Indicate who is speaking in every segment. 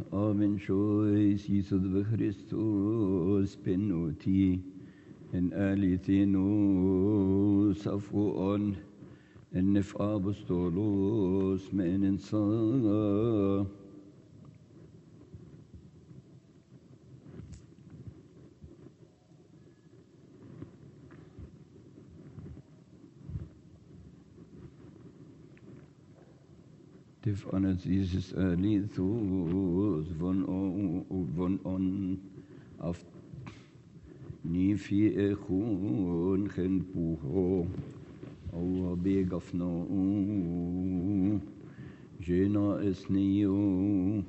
Speaker 1: Amen shois Jesus de Christus penoti en alithinus afuon en nef apostolos men sa Tif anet Jesus alithus von on af ni fi echun chen puho au begafno jena esnio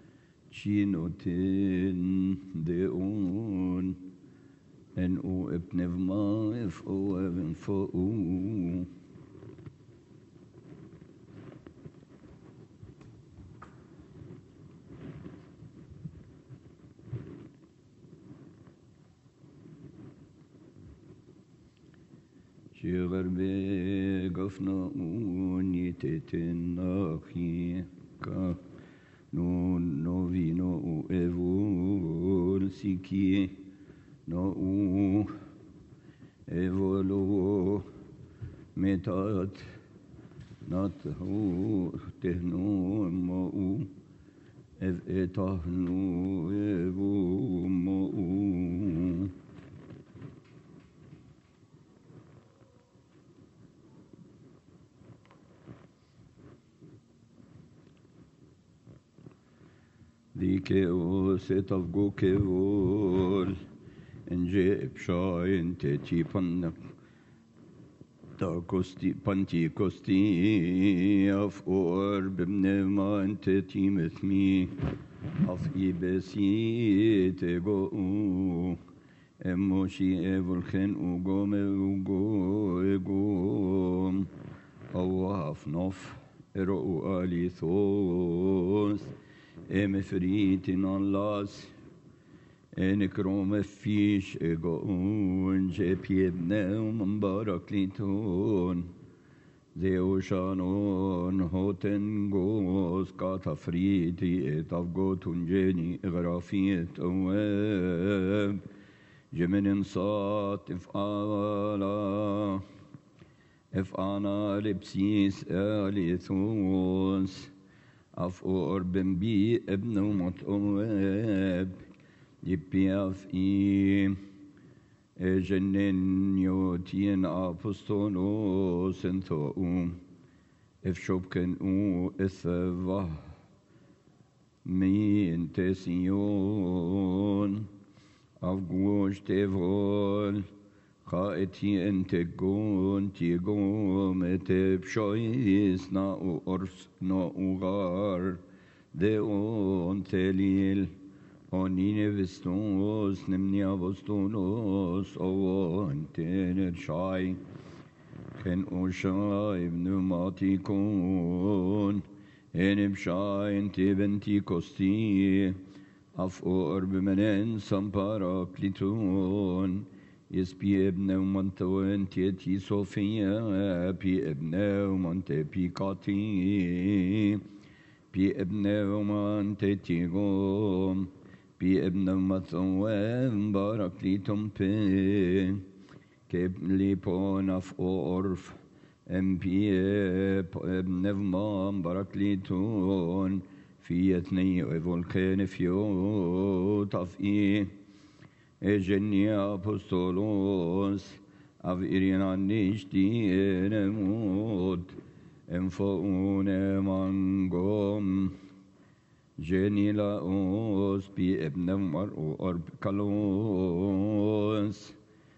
Speaker 1: chinotin deon en o epnevma ef o even fo Shigar be gafna unitetin achi ka no vino evol siki no evolo metat nat hu tehno mo ev etahnu evu mo Dike set of gokevol enje pshain teti pan ta kosti panti kosti af or bimnema teti mithmi af ibesi te go emoshi evolchen ugome ugo ego awaf nof ero alithos Emefritin Allahs en krome fish ego unje piedneum barakliton Zeushanon hoten gos katafriti et avgotunjeni grafiet web Jemenin sat if ana lipsis alithos af orben bi ابن مطوب يبياف جنن يوتين apostolus انثو افشوبكن اثوا من تسيون افغوش تفول خائتي انتقون تيقوم اتبشويس ناو أرس ناو غار ديون تليل أنين فستوس نمني أبستونوس أوان تنر شاي خن أوشاي بنوماتيكون إن بشاي انتي بنتي كوستي أفور بمنين سامباراكليتون Yes, pi ebneu mantoen tieti Sofia, pi ebneu mante picati, pi ebneu mante tigo, pi ebneu matoen baraklitum pe, keblipon af orf, pi ebneu man barakliton, fietni volcane fiot af Ejeni apostolos av irianishti enemot enfoune mangom genila os bi ebnem var orb kalos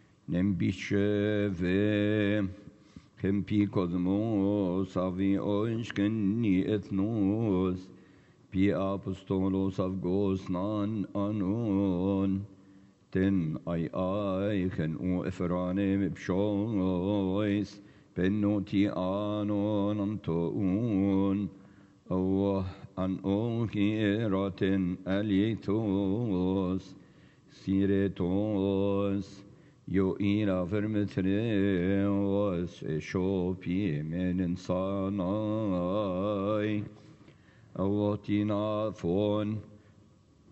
Speaker 1: nembisheve kempi kozmos avi oinskeni ethnos bi apostolos av gosnan anon Ten ai chen efranim bshois penoti anon antoun an hiraten alitos siretos yo ira vermetreos shopi menen sanai awotina fon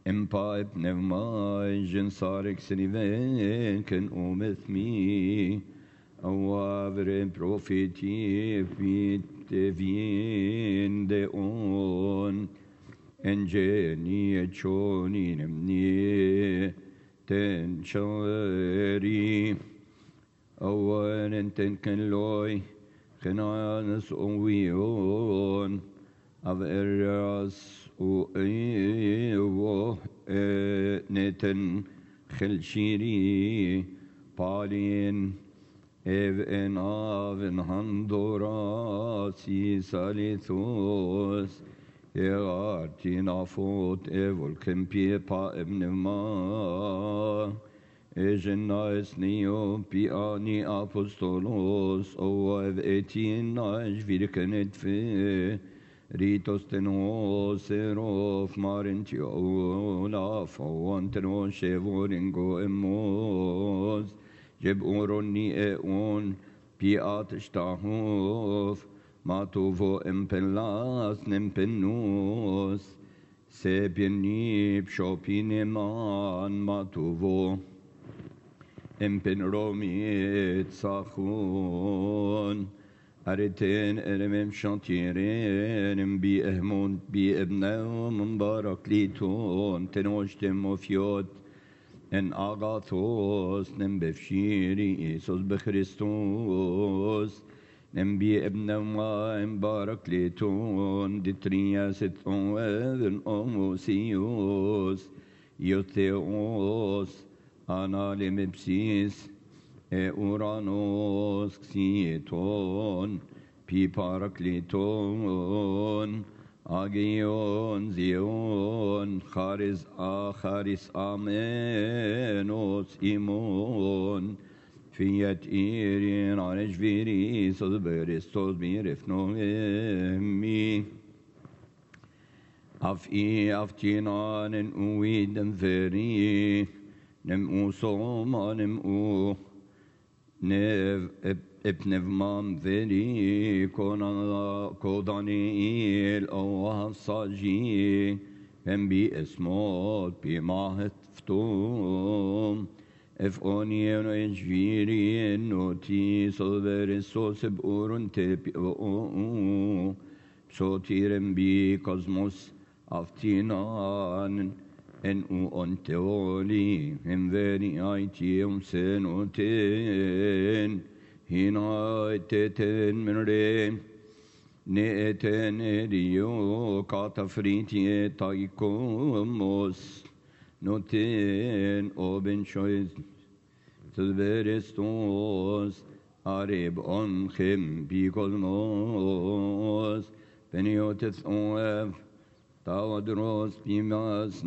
Speaker 1: Empire pneumai gensarek seniven ometh me awavre profeti vit vien de on engeni choni nemni ten chari awan enten ken loy genanas onwion av eras o neten gelshiri palin ev en av en handora si salithos eartina fot evol kempie pa ebnema egenas neo piani apostolos o ev etina virkenet fe ritos tenos erof marentio la fontenos chevoringo emos jeb oroni eon piat stahof matovo empellas nempenos sepieni pshopineman matovo empenromi tzachon Areten eremem chantieren bi ehmont bi ebnaum barakliton tenoshtem ofiot en agathos nem befshiri Isos bechristos nem bi ebnaum barakliton ditriaset on omosios iotheos analemepsis Uranos xieton, pi parakleton, agion zion, charis amenos imon, fiat irin aneshviri, sos beristos mirefnoemi. Aftinan en uidem veri, nem usoma nem Nev epnevman veri kodaniel o saji bi esmot bi mahet ftum efonien ejviri noti solvere soseb urun tepi sotirem bi kosmos aftinan en onteoli en veri aitium senoten hinaiteten menre neeten erio katafritie taikomos noten oben choiz tverestos areb onchem bikosmos peniotes oev Tawadros pimas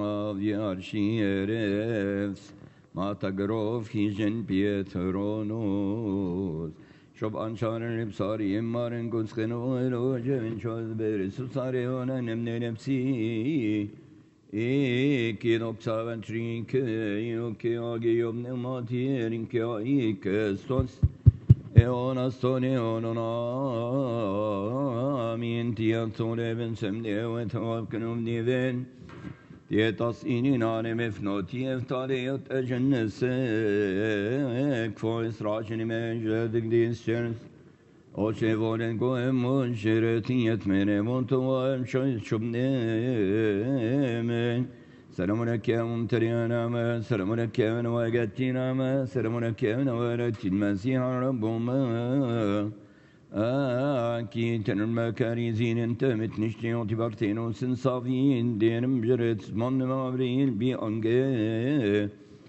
Speaker 1: maviarshierevs matagrov hijen pietronos Shob ansharan ipsari immaren gunskeno elojen chos beresusare ona nemne nepsi kinoksaven trinke inoke agiyom nematirin ke aikestos Eonastone onona min tiantone ben semdevet havknum niven dietas inin mefnoti eftariot ejennese kfois rajini menjedik dinsjens o chevoren goem jeretiyet menemon toem shubnemen Selamun aleyküm teryaname, selamun aleyküm ve gettiname, selamun aleyküm ve rettin mesiha rabbuma. Ki tenir karizinin temet nişti otibartin olsun savin diyenim jeret manne mavril bi ange.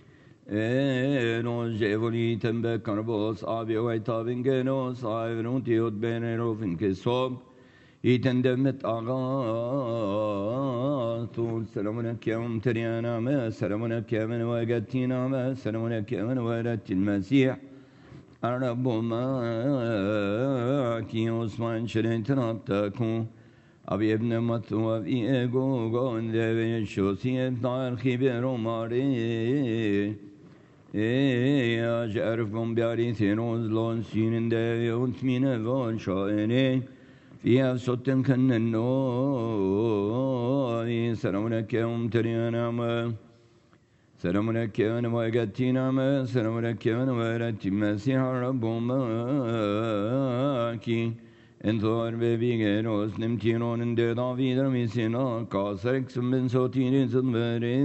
Speaker 1: Nos jevoli tembe karbos abi ve tabin genos ayvrun tiyot benerofin kesob. İtendemet ağatul selamun aleyküm teryaname selamun aleyküm ve gettiname selamun aleyküm ve rettin mesih Rabbuma ki Osman şerentin attakun abi ebne matu abi ego gonde ve şosiyet tarhi beromari ya jerfum biari tenoz lon sininde ve untmine von şaene فيها صوت كالنوي سلام لك يا ممتلئ نعمة سلام لك يا نواجتي نعمة سلام لك يا نوارت المسيح الرب معك انظر ببيجروس نمتيرون اند دافيد رميسينا كاسرك سمن صوتين صدمري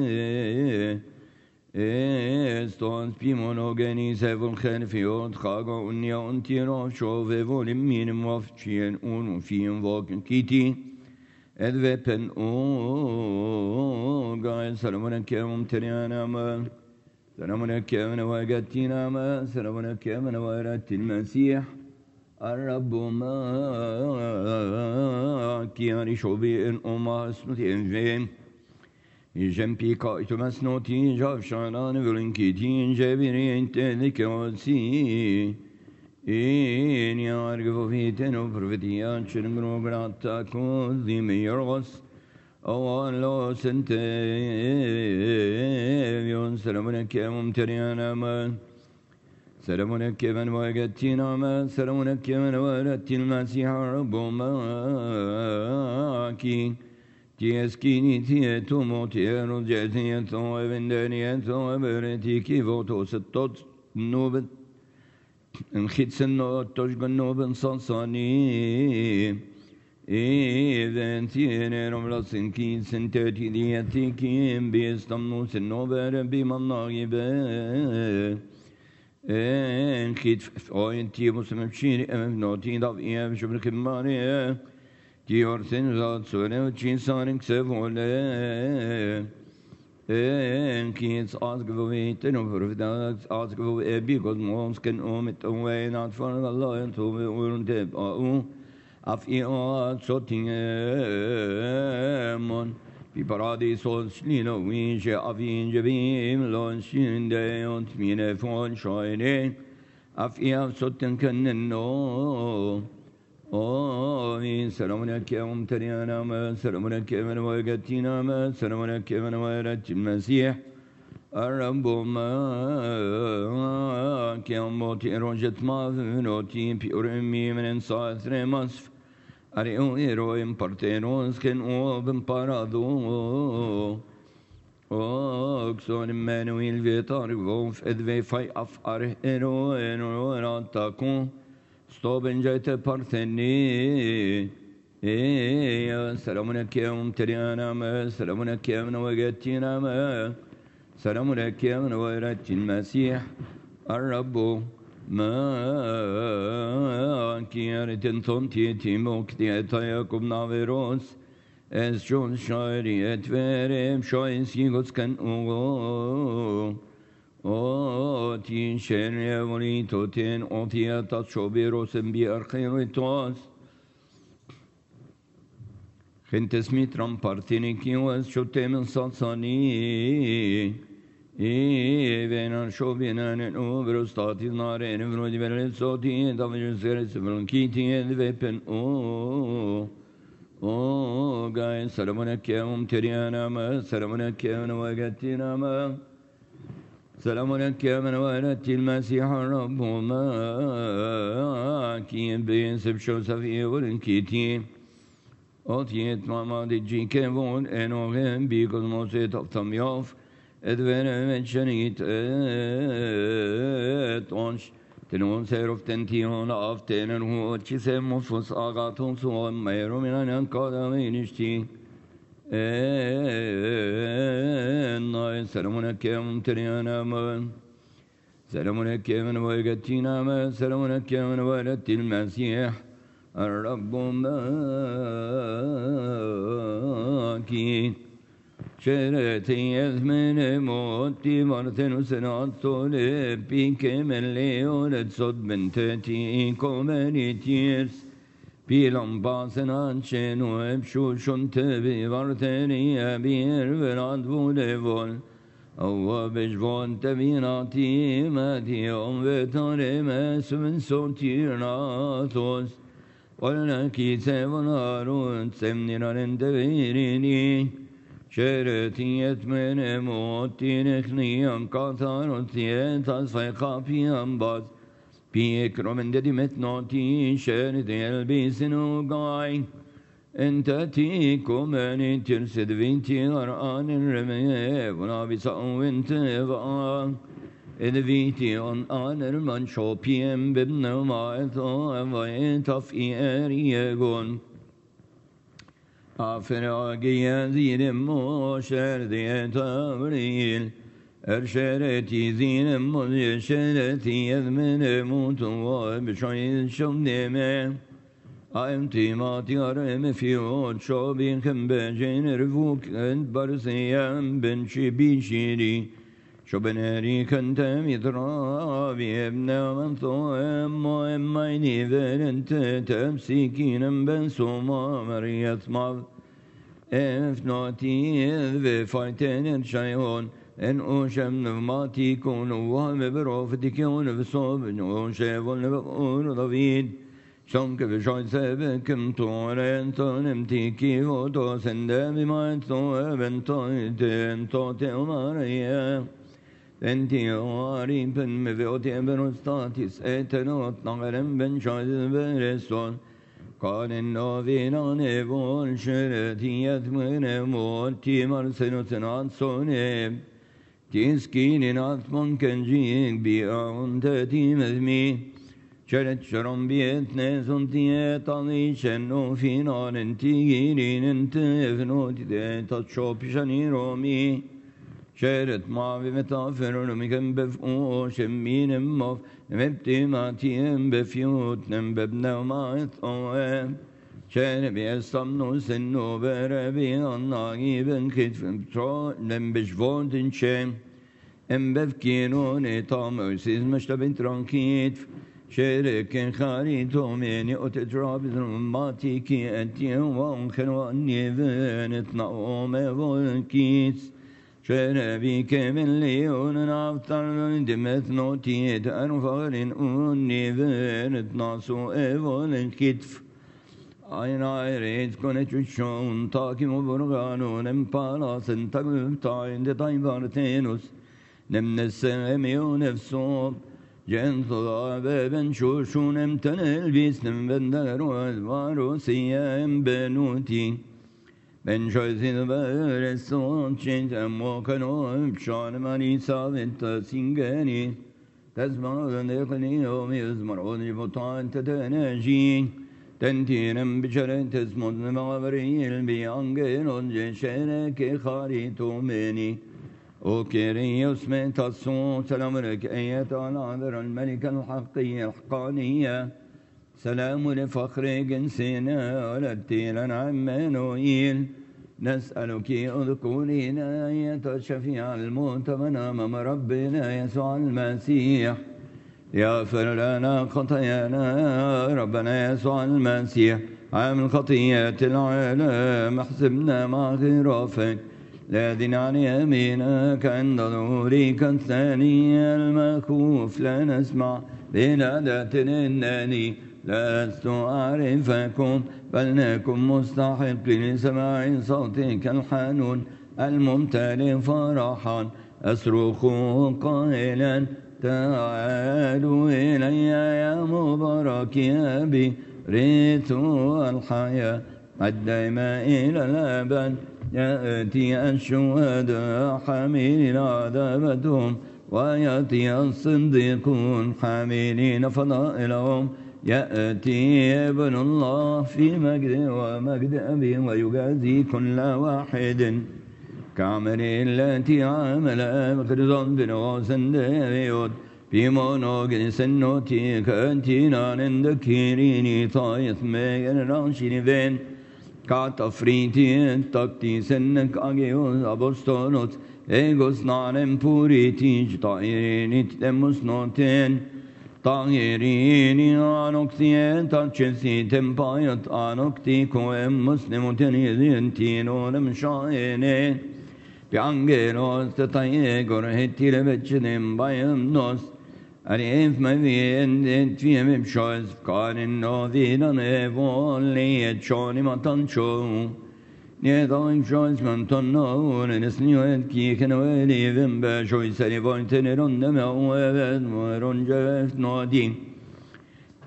Speaker 1: استونس بيمونوغني سيفون خلفيوت خاغا انيا انتيرا شوفي فولم مين موفشين اونو فين فوكن كيتي ادفبن قال سلام لك يا ممتلئ نعمة سلام لك يا نواجتي نعمة سلام لك يا نوارت المسيح الرب معك يعني شوبي ان أما اسنوتي انجين يجم بيكا اتمسنوتي جاف شانان فلنكيتين جابرين تلك وسي إن يارغفو فيتن وفرفتيان شنغرو غراتا كوذي ميرغس أوان لو سنتيفيون سلام لك يا ممتلئ نعمة سلام لك من وجدتي نعمة سلام لك من ولدت المسيح الرب معك تيسكيني تيتومو تيرو جازيتو وبندانيتو وبرتي كيفوتو ستوت نوبت انخيت سنو تشغل نوبن صنصاني إذن تيني رملسن كين سنتاتي دياتي كين بيستمنو سنو بربي من ناغيبه انخيت فاين تي مسلم بشيري امام نوتي ضاف ايام شبرك ماريه تيورسن زاد سوني وچين سانك سفوله انخيت آزگوویتن و فرفداغ آزگوو ابي قد موسكن اومت اوینات فرد الله انتو بورن تب آو افئات سوتيمون في باراديسوس لينو وينجي أفينجي بيم لون شيندي يونتمين فون شايني أفئات سوتن كننو آمين سلام لك يا ممتلئ نعمة سلام لك من وجدتي نعمة سلام لك من ولدت المسيح الرب معك يا موتي رجت ما فنوتي بيورمي من انصاث رمصف أريو إيروين بارتينوس كن أوبن بارادو أكسون مانويل فيتار ووف إدوي فاي أفعره إيروين وراتاكو ستوبن جايت بارثني سلام لك يا ممتلئ نعمة سلام لك يا من وجدتي نعمة سلام لك يا من ولدت المسيح الرب معك يا ريتنتون تيموك تيتاياكم نافيروس اس جون شايري اتفرم شايس يغوز كان او تين شيري وليتو تين اوتياتا شوبيروسن بي ارخيروتوس خنت اسميت رام بارتيني كيوز شوتي من صلصاني بينان شو بينان اوبروس تاتي نارين فرودي برل صوتي دافجن سيرس فرنكيتي ذبن قاين سلام لك يا ممتلئ نعمة سلام لك يا من وجدتي نعمة سلام لك يا من ولدت المسيح الرب معك بينسب شو سفي ورنكيتي أوتيت ماما دي جي كيفون انوغن بيكوز موسيت افتم يوف ادوين منشنيت تونش تنون سيروف تنتيون افتين هو تشيسم مفوس آغاتون سوام ميرو منان انقادا مينشتي ناين سلام لك يا ممتلئ نعمة سلام لك يا من وجدتي نعمة سلام لك يا من ولدت المسيح الرب معك شرتي يزمن موتي مرتن سنات طولب بيك من ليولد صد بنتتي كومنيتيرس بيلم باسنان شنو بشوشن تبي ورتني بير ولاد فوليفول أو بجفون تبيناتي ماتي أم وطاري مسمن صوتيرناتوس ولكي سيفنارون سمنيران دبيريني شرتي يتمن موتي نخني أنقاطار وتيت أصفيقا في أنباز Piekro men dedimet noti şer delbisin ugay. Entati komeni tirsid vintilar anin reme vuna bisa vinte va. Edviti on aner man şopiem bibne maeto ve taf ieriyegon. Aferage zinim moşer diye tavril. Erşereti zinim moşereti yezmine mutu ve bişayil şomdeme. Aimtimati areme fiyot şobin kembejen revuk ent barsiyem ben şibişiri. Şobeneri kentem idrabi ebne men thoem moemmayni verente temsikinem ben soma meriyet mav. Efnati ve faytenin şayon en oşem nevmati konu ve berofetikon ve sobin oşevon ve onu david. Şonke ve şaysebekim toren tonem tiki o to sende bimayt to ben to ten to te omariye. Enti oarim pen me ve ote ben ustatis etenot nagarem ben şayz bereson. Kanen novinan evol şeretiyet mene mol timar senoten atsonem. Tiskinin atman kencik bi aunte timezmi. Şeret şeram biyet nezon tiyet alişen o finanen tigirinin tefnoti de tatşo pişani romi. Şeret mavi metaferun mikem bef o şemminem maf nemepti matiyem befyut nem bebne maet oem. Şeret bi estamno senno berebi annagi ben kitfim tro nem beşvontin şem. Em befkino ne tam ösiz meştabin trankitf. شركن خاريتو مني أتدراب ظلماتي أنتي وأنخن وأني ذنت نوم والكيس شربي كمن ليون أفتر دمت نوتي تأنفرين أني ذنت ناسو والكتف أين عيريت كنت شون تاكي مبرغانون امبالاسن تقلب تاين دي طيبارتينوس نمن السمي ونفسوب Censuda ve ben şuşun emtenel bisnim bender varusiyem benuti. Ben şözin ve resul çintem o kanop şanım ani saventa singeni. Tezmanın dekni o mizmar oni butan teteneji. Tentinem biçere tezmudun mavriyil biyangen once şereke haritu meni. O Kyrios metason selamünek eyet aladır el-melik el-hakkiye el-hakaniye selamun fakri gensine alettilen ammenuil nes'aluki udkulina eyet şefi'al mu'tamana mem Rabbina Yesu'al Mesih يغفر لنا خطايانا ربنا يسوع المسيح عامل خطيئات العالم احسبنا مع غرافك لا دين عن يمينك عند ظهورك الثاني المخوف لا نسمع بنادة إنني لست أعرفكم بل نكن مستحق لسماع صوتك الحنون الممتلئ فرحا أصرخ قائلا تعالوا إلي يا مبارك يا أبي ريت الحياة الدائمة إلى الأبد يأتي الشهداء حاملين عذابتهم ويأتي الصديقون حاملين فضائلهم يأتي ابن الله في مجد ومجد أبي ويجازي كل واحد كعمل التي عمل بكرزون بنواسن ديوت بمونوغ سنوتي كأنتينا نندكيريني طايث ميغن رانشيني فين كاتفريتي تكتي سنك أجيوز أبوستونوت إيغوس نارم بوريتي جطائريني تتمس نوتين طاهريني آنوكتين تاتشسي تمبايت آنوكتي كوهم مسلموتين يزينتينون مشاينين بأنجيروس تتايقور هتي لبتشدين بايم نوس أريف مبين فيهم بشوز فكارن نوذينا نيفولي يتشوني مطنشو نيضايم شوز من تنون نسنيوات كيكن ولي ذنبا شوي سريبون تنرون دمعوات ورون جفت نودين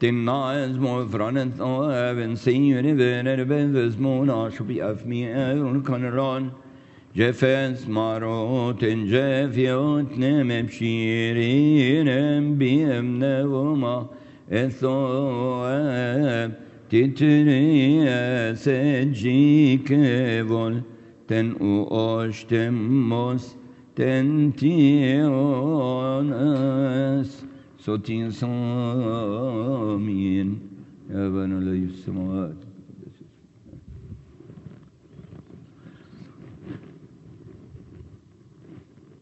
Speaker 1: Tinnaes morfranet även sigre vänner bäves månads och beaf mi äron kaneran. Jeffens maroten jefjot nem pshirinem biem nevoma ethoab titria sejikevol ten uostemos ten tionas sotin samin. يا بنا لا السماوات